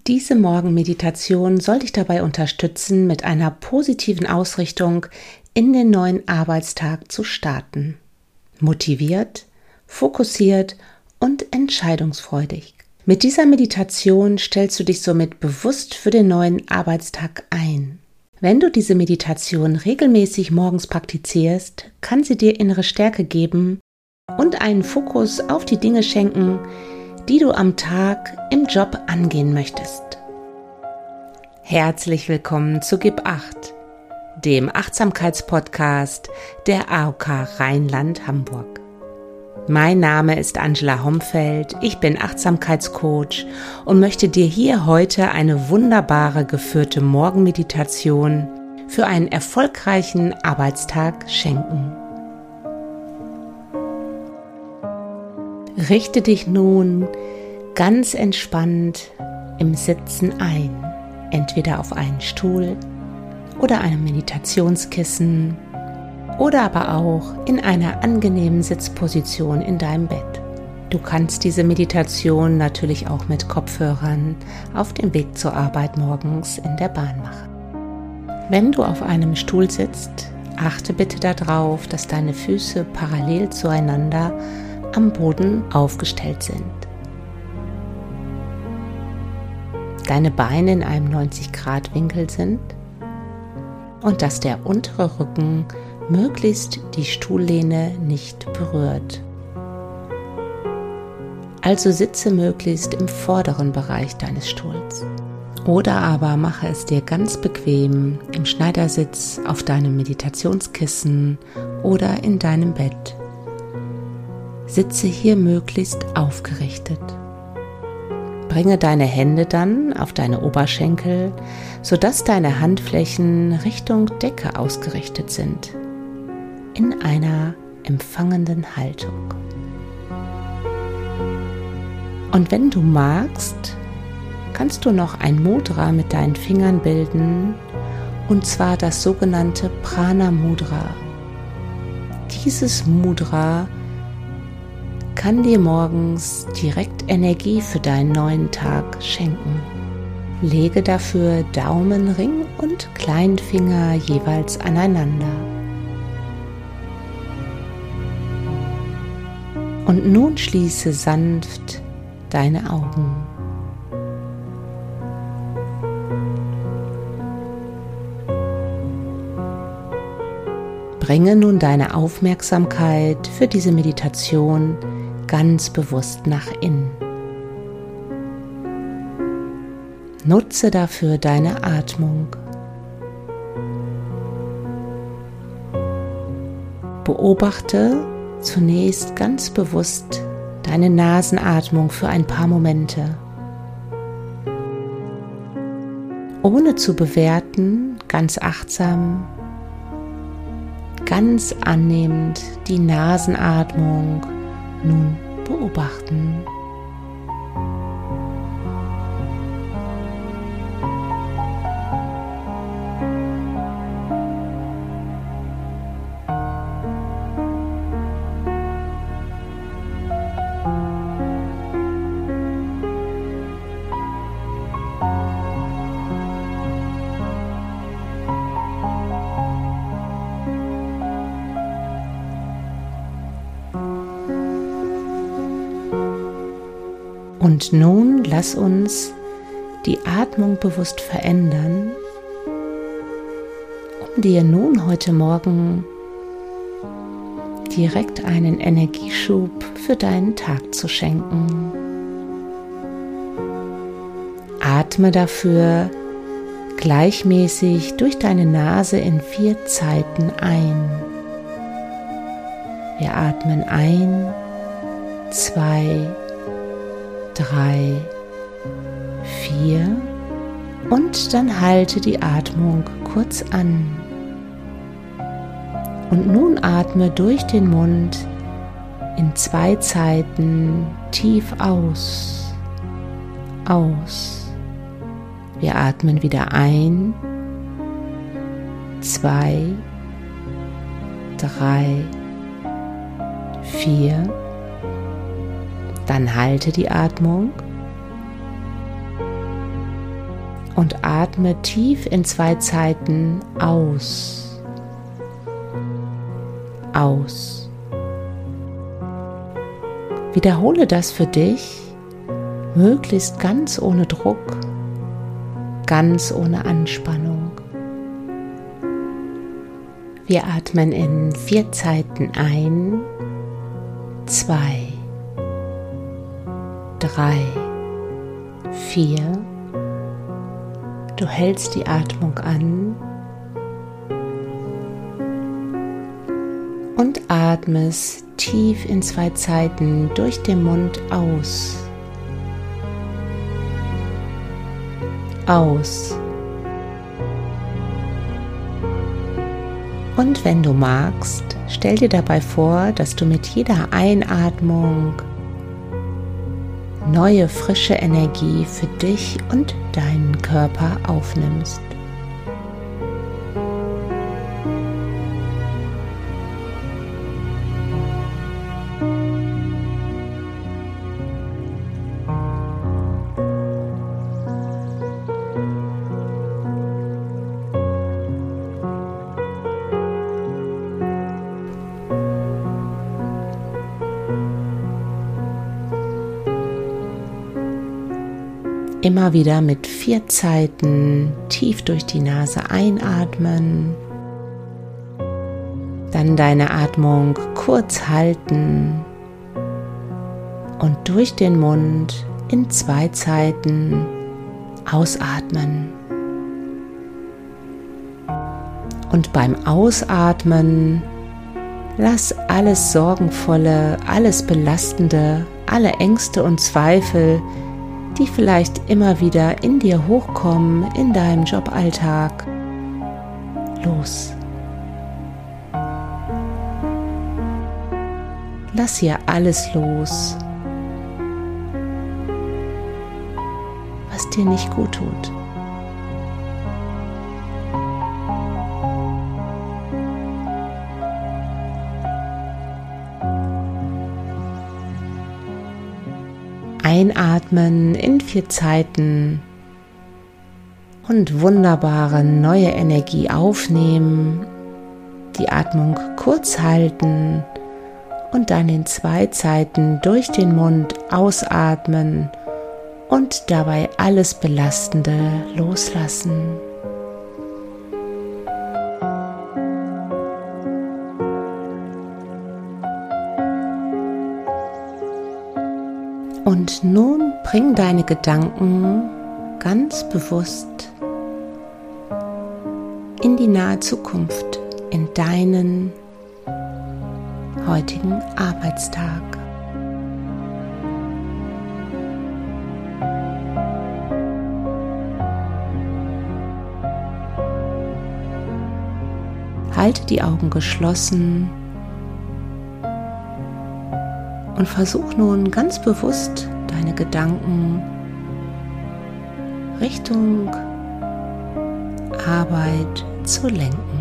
Diese Morgenmeditation soll dich dabei unterstützen, mit einer positiven Ausrichtung in den neuen Arbeitstag zu starten. Motiviert, fokussiert und entscheidungsfreudig. Mit dieser Meditation stellst du dich somit bewusst für den neuen Arbeitstag ein. Wenn du diese Meditation regelmäßig morgens praktizierst, kann sie dir innere Stärke geben und einen Fokus auf die Dinge schenken, die du am Tag im Job angehen möchtest. Herzlich willkommen zu Gib Acht, dem Achtsamkeitspodcast der AOK Rheinland-Hamburg. Mein Name ist Angela Homfeld, ich bin Achtsamkeitscoach und möchte dir hier heute eine wunderbare geführte Morgenmeditation für einen erfolgreichen Arbeitstag schenken. Richte dich nun ganz entspannt im Sitzen ein, entweder auf einen Stuhl oder einem Meditationskissen oder aber auch in einer angenehmen Sitzposition in deinem Bett. Du kannst diese Meditation natürlich auch mit Kopfhörern auf dem Weg zur Arbeit morgens in der Bahn machen. Wenn du auf einem Stuhl sitzt, achte bitte darauf, dass deine Füße parallel zueinander am Boden aufgestellt sind. Deine Beine in einem 90-Grad-Winkel sind und dass der untere Rücken möglichst die Stuhllehne nicht berührt. Also sitze möglichst im vorderen Bereich deines Stuhls. Oder aber mache es dir ganz bequem im Schneidersitz auf deinem Meditationskissen oder in deinem Bett. Sitze hier möglichst aufgerichtet. Bringe deine Hände dann auf deine Oberschenkel, sodass deine Handflächen Richtung Decke ausgerichtet sind, in einer empfangenden Haltung. Und wenn du magst, kannst du noch ein Mudra mit deinen Fingern bilden, und zwar das sogenannte Prana Mudra. Dieses Mudra kann dir morgens direkt Energie für deinen neuen Tag schenken. Lege dafür Daumen, Ring und Kleinfinger jeweils aneinander. Und nun schließe sanft deine Augen. Bringe nun deine Aufmerksamkeit für diese Meditation ganz bewusst nach innen. Nutze dafür deine Atmung. Beobachte zunächst ganz bewusst deine Nasenatmung für ein paar Momente. Ohne zu bewerten, ganz achtsam, ganz annehmend die Nasenatmung nun beobachten. Und nun lass uns die Atmung bewusst verändern, um dir nun heute Morgen direkt einen Energieschub für deinen Tag zu schenken. Atme dafür gleichmäßig durch deine Nase in 4 Zeiten ein. Wir atmen ein, 2, 3, 4 und dann halte die Atmung kurz an. Und nun atme durch den Mund in 2 Zeiten tief aus. Aus. Wir atmen wieder ein, 2, 3, 4. Dann halte die Atmung und atme tief in 2 Zeiten aus. Aus. Wiederhole das für dich, möglichst ganz ohne Druck, ganz ohne Anspannung. Wir atmen in 4 Zeiten ein, 2, 3, 4. Du hältst die Atmung an und atmest tief in 2 Zeiten durch den Mund aus. Aus. Und wenn du magst, stell dir dabei vor, dass du mit jeder Einatmung neue, frische Energie für dich und deinen Körper aufnimmst. Immer wieder mit 4 Zeiten tief durch die Nase einatmen, dann deine Atmung kurz halten und durch den Mund in 2 Zeiten ausatmen. Und beim Ausatmen lass alles Sorgenvolle, alles Belastende, alle Ängste und Zweifel, die vielleicht immer wieder in dir hochkommen in deinem Joballtag, los. Lass hier alles los, was dir nicht gut tut. Einatmen in 4 Zeiten und wunderbare neue Energie aufnehmen, die Atmung kurz halten und dann in 2 Zeiten durch den Mund ausatmen und dabei alles Belastende loslassen. Und nun bring deine Gedanken ganz bewusst in die nahe Zukunft, in deinen heutigen Arbeitstag. Halte die Augen geschlossen und versuch nun ganz bewusst deine Gedanken Richtung Arbeit zu lenken.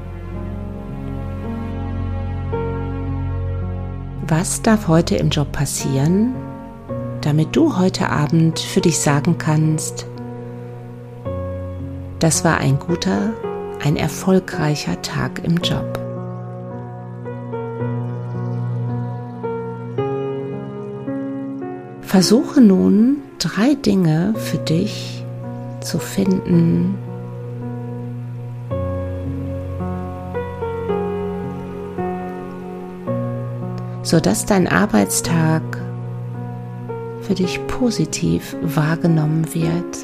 Was darf heute im Job passieren, damit du heute Abend für dich sagen kannst, das war ein guter, ein erfolgreicher Tag im Job? Versuche nun 3 Dinge für dich zu finden, sodass dein Arbeitstag für dich positiv wahrgenommen wird.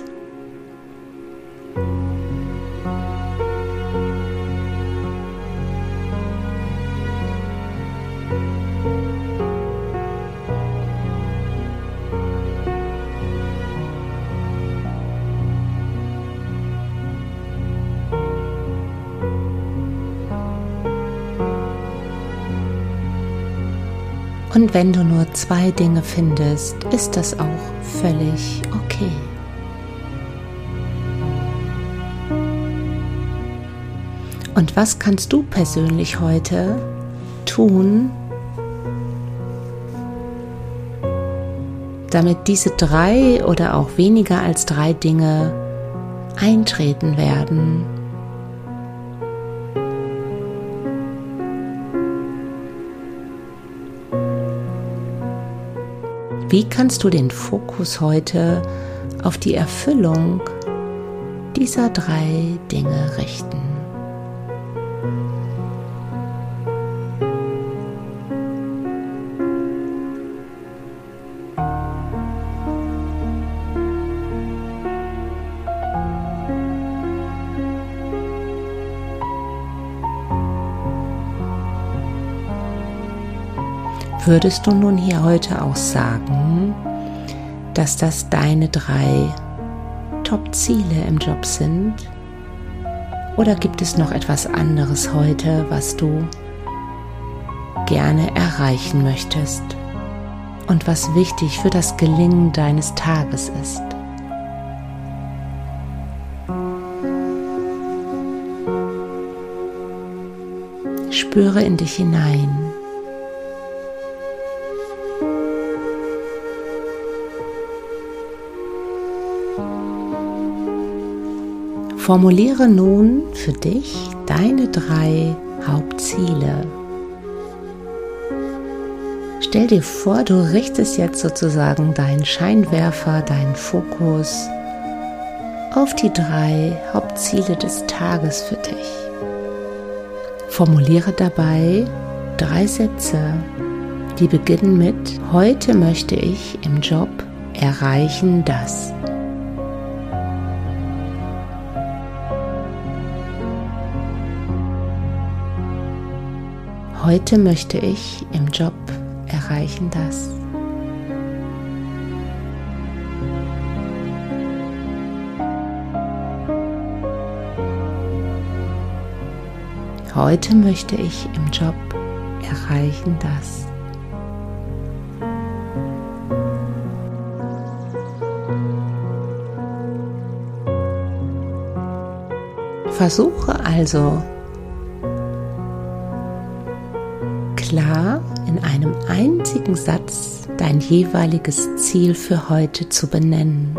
Und wenn du nur 2 Dinge findest, ist das auch völlig okay. Und was kannst du persönlich heute tun, damit diese 3 oder auch weniger als 3 Dinge eintreten werden. Wie kannst du den Fokus heute auf die Erfüllung dieser 3 Dinge richten? Würdest du nun hier heute auch sagen, dass das deine 3 Top-Ziele im Job sind? Oder gibt es noch etwas anderes heute, was du gerne erreichen möchtest und was wichtig für das Gelingen deines Tages ist? Spüre in dich hinein. Formuliere nun für dich deine 3 Hauptziele. Stell dir vor, du richtest jetzt sozusagen deinen Scheinwerfer, deinen Fokus auf die 3 Hauptziele des Tages für dich. Formuliere dabei 3 Sätze, die beginnen mit: Heute möchte ich im Job erreichen das. Heute möchte ich im Job erreichen das. Heute möchte ich im Job erreichen das. Versuche also klar in einem einzigen Satz dein jeweiliges Ziel für heute zu benennen.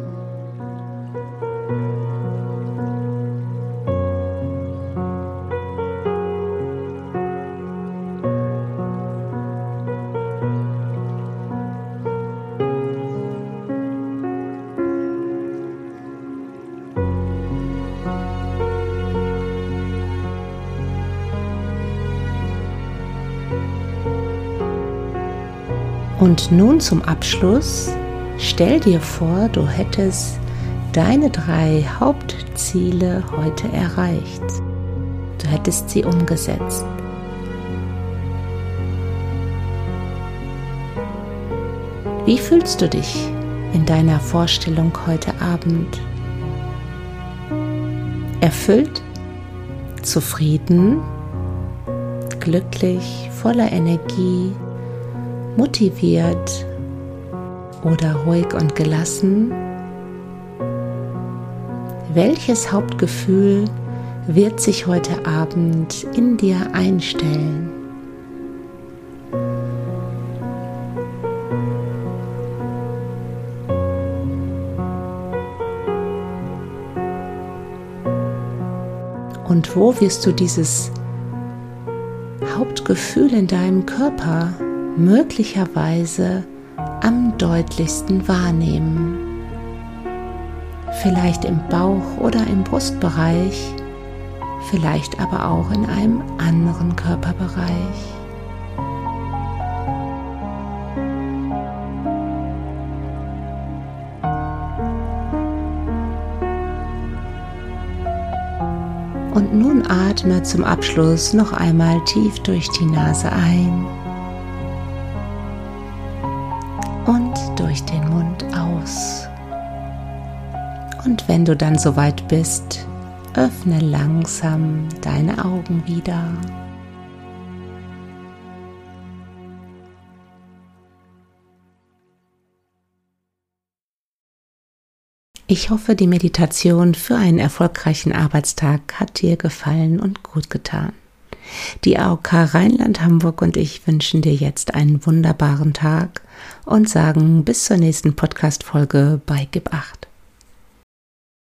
Und nun zum Abschluss, stell dir vor, du hättest deine 3 Hauptziele heute erreicht. Du hättest sie umgesetzt. Wie fühlst du dich in deiner Vorstellung heute Abend? Erfüllt, zufrieden, glücklich, voller Energie, motiviert oder ruhig und gelassen? Welches Hauptgefühl wird sich heute Abend in dir einstellen? Und wo wirst du dieses Hauptgefühl in deinem Körper möglicherweise am deutlichsten wahrnehmen? Vielleicht im Bauch oder im Brustbereich, vielleicht aber auch in einem anderen Körperbereich. Und nun atme zum Abschluss noch einmal tief durch die Nase ein und durch den Mund aus. Und wenn du dann soweit bist, öffne langsam deine Augen wieder. Ich hoffe, die Meditation für einen erfolgreichen Arbeitstag hat dir gefallen und gut getan. Die AOK Rheinland-Hamburg und ich wünschen dir jetzt einen wunderbaren Tag und sagen bis zur nächsten Podcast-Folge bei Gib Acht.